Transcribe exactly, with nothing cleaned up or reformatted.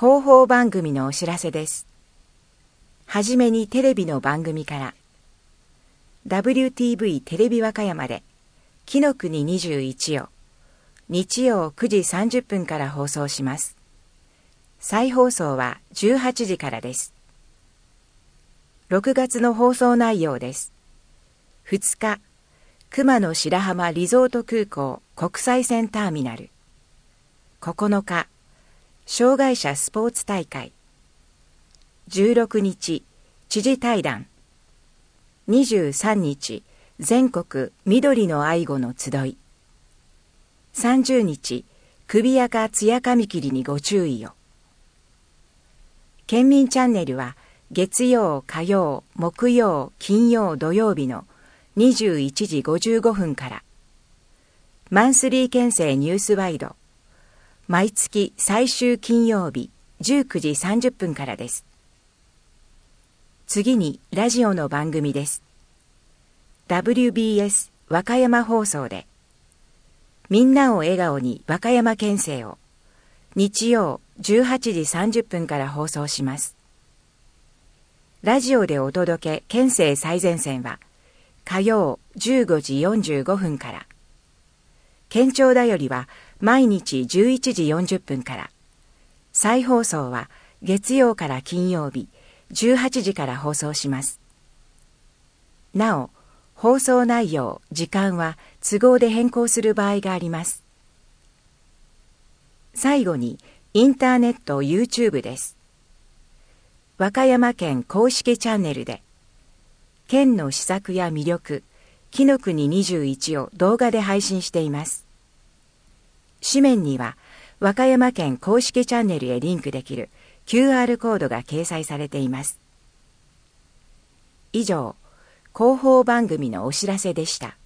広報番組のお知らせです。はじめにテレビの番組から、ダブリューティーブイ テレビ和歌山で、紀の国にじゅういちを、日曜くじさんじゅっぷんから放送します。再放送はじゅうはちじからです。ろくがつの放送内容です。ふつか、熊野白浜リゾート空港国際線ターミナル。ここのか、障害者スポーツ大会。じゅうろくにち、知事対談。にじゅうさんにち、全国緑の愛護の集い。さんじゅうにち、首垢つやかみ切りにご注意を。県民チャンネルは月曜、火曜、木曜、金曜、土曜日のにじゅういちじごじゅうごふんから。マンスリー県政ニュースワイド。毎月最終金曜日じゅうくじさんじゅっぷんからです。次にラジオの番組です。ダブリュービーエス 和歌山放送で、みんなを笑顔に和歌山県政を日曜じゅうはちじさんじゅっぷんから放送します。ラジオでお届け県政最前線は火曜じゅうごじよんじゅうごふんから。県庁だよりは毎日じゅういちじよんじゅっぷんから。再放送は月曜から金曜日じゅうはちじから放送します。なお、放送内容、時間は都合で変更する場合があります。最後に、インターネット YouTube です。和歌山県公式チャンネルで、県の施策や魅力、紀の国にじゅういちを動画で配信しています。紙面には、和歌山県公式チャンネルへリンクできる キューアール コードが掲載されています。以上、広報番組のお知らせでした。